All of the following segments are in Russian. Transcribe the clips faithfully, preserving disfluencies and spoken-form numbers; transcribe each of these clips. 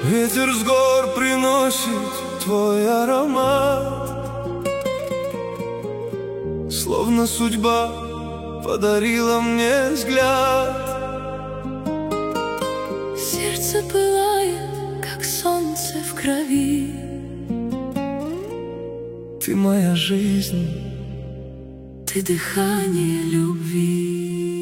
Ветер с гор приносит твой аромат, словно судьба подарила мне взгляд. Сердце пылает, как солнце в крови. Ты моя жизнь, ты дыхание любви.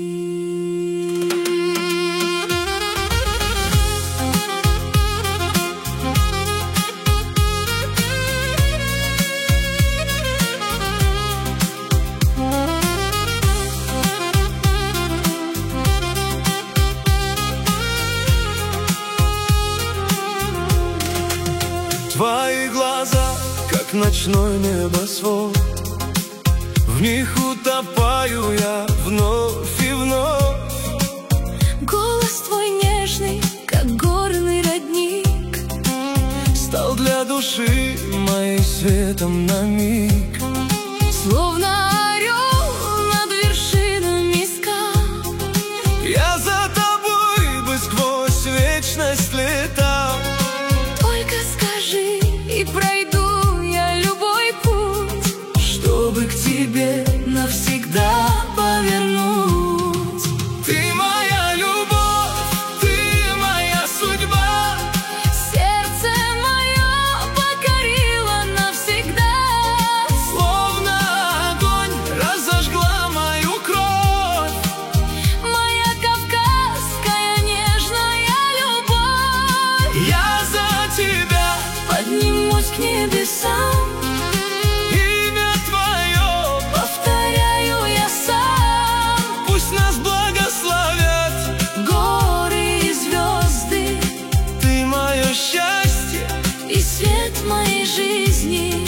Твои глаза, как ночной небосвод, в них утопаю я вновь и вновь. Голос твой нежный, как горный родник, стал для души моей светом на миг. Словно орел над вершинами скал, я за тобой бы сквозь вечность летал. Только скажи, и пройду я любой путь, чтобы к тебе навсегда повернуть. Ты моя любовь, ты моя судьба, сердце мое покорило навсегда. Словно огонь разожгла мою кровь, моя кавказская нежная любовь. я за тебя поднимусь к небесам, имя твое повторяю я сам. пусть нас благословят Горы и звезды, ты мое счастье и свет моей жизни.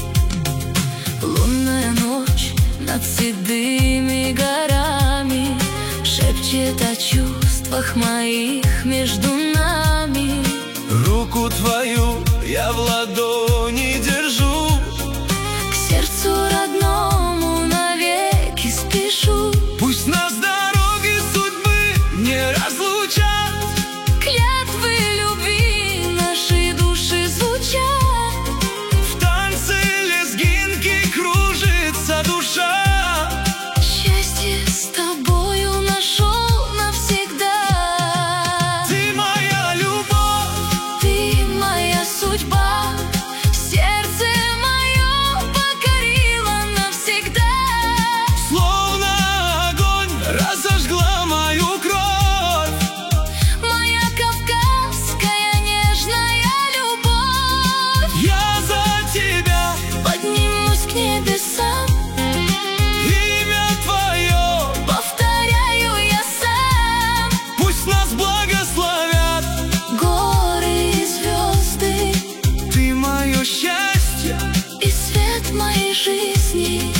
Лунная ночь над седыми горами шепчет о чувствах моих между нами. руку твою я в ладони держу, К сердцу родному навеки спешу. пусть нас дороги судьбы не разлучат. Клятвы любви наши души звучат, В танце лезгинки кружится душа. счастье с тобою нашел навсегда. Ты моя любовь, Ты моя судьба, сердце мое покорило навсегда. словно огонь разожгла мою кровь, Моя кавказская нежная любовь. я за тебя Поднимусь к небесам, имя твое повторяю я сам. пусть нас благословят Горы и звезды, ты мое счастье. и свет моей жизни.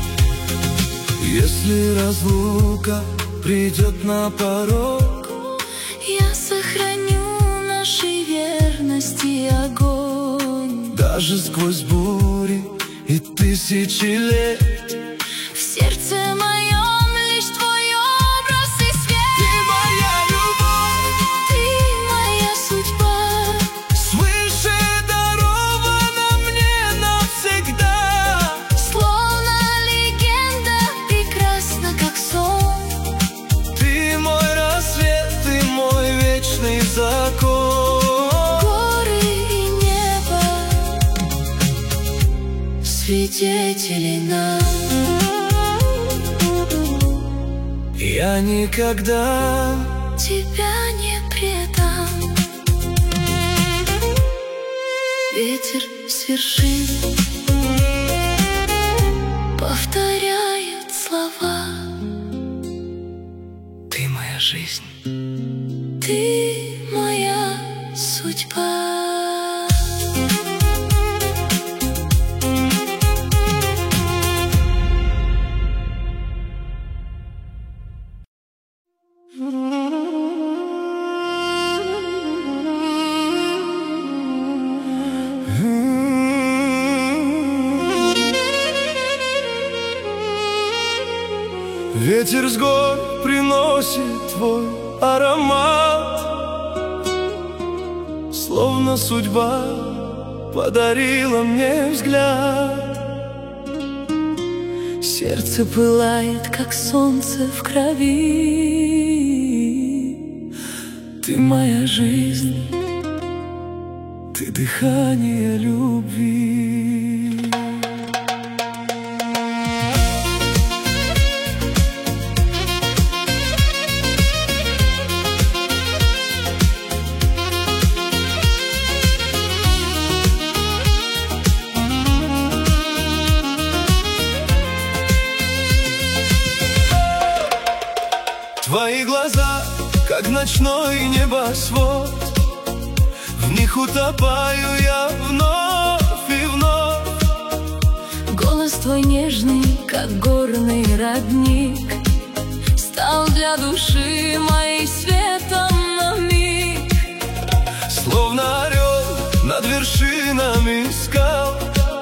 Если разлука придет на порог, Я сохраню нашей верности огонь. даже сквозь бури и тысячи лет, В сердце моем лишь твой образ и свет. ты моя любовь, Ты моя судьба, свыше дарована мне навсегда. словно легенда, прекрасна как сон. Ты мой рассвет, ты мой вечный закон. Горы и небо, свидетели нам. Я никогда Тебя не предам. Ветер с вершин повторяет слова. ты моя жизнь. Ты моя судьба. Ветер с гор приносит твой аромат, Словно судьба подарила мне взгляд. Сердце пылает, как солнце в крови. Ты моя жизнь, ты дыхание любви. Твои глаза, как ночной небосвод, в них утопаю я вновь и вновь. Голос твой нежный, как горный родник, стал для души моей светом на миг. Словно орел над вершинами скал,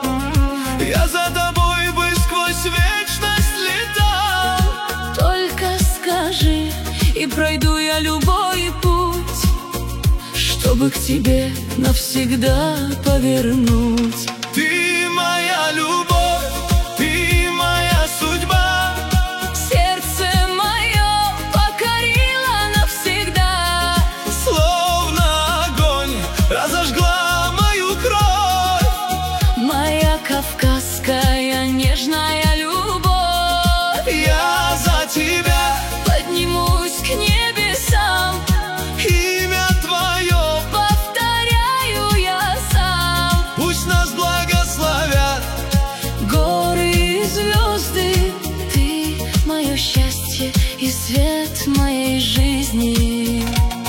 я за тобой бы сквозь вечность летал. Только скажи, и пройду я любой путь, чтобы к тебе навсегда повернуть. Ты моя любовь, ты моя судьба. Сердце мое покорило навсегда. Словно огонь разожгла мою кровь. Моя кавказская нежная любовь. Я за тебя поднимусь к небесам. Имя твое повторяю я сам. Пусть нас благословят горы и звезды. Ты мое счастье и свет моей жизни.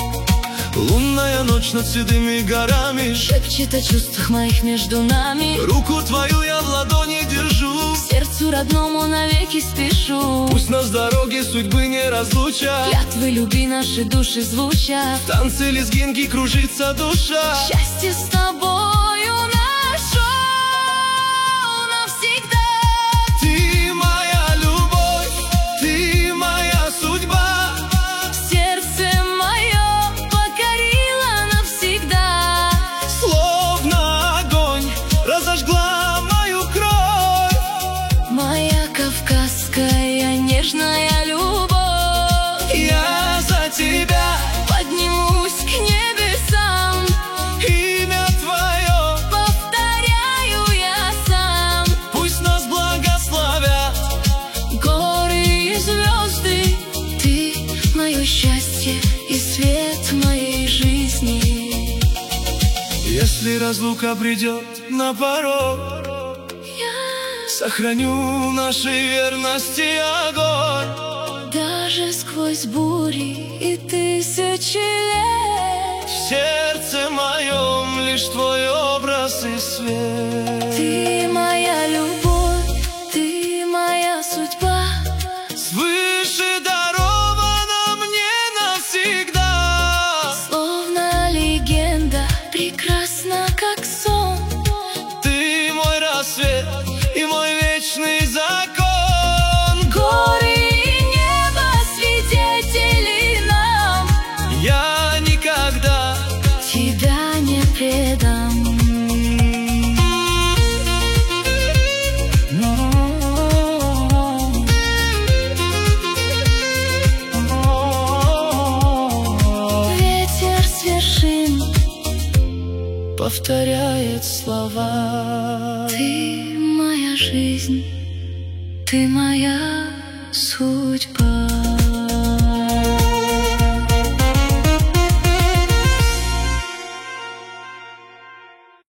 Лунная ночь над седыми горами шепчет о чувствах моих между нами. Руку твою я в ладони держу, сердцу родному навеки спешу. Пусть нас дороги судьбы не разлучат, клятвы любви наши души звучат. В танце лезгинки кружится душа. Счастье с тобою нашу навсегда. Ты моя любовь, ты моя судьба. Сердце мое покорило навсегда. Словно огонь разожгла мою кровь. Моя кавказская нежная любовь. Я за тебя поднимусь к небесам. Имя твое повторяю я сам. Пусть нас благословят горы и звезды. Ты мое счастье и свет моей жизни. Если разлука придет на порог, Я сохраню нашей верности огонь. даже сквозь бури и тысячи лет. В сердце моем лишь твой образ и свет. Ты моя любовь, ты моя судьба. Свыше дарована мне навсегда. Словно легенда, прекрасна как сон. Ты мой рассвет и мой вечный закон. Горы и небо свидетели нам. Я никогда тебя не предам. Ветер с вершин повторяет слова. Ты моя жизнь, ты моя судьба.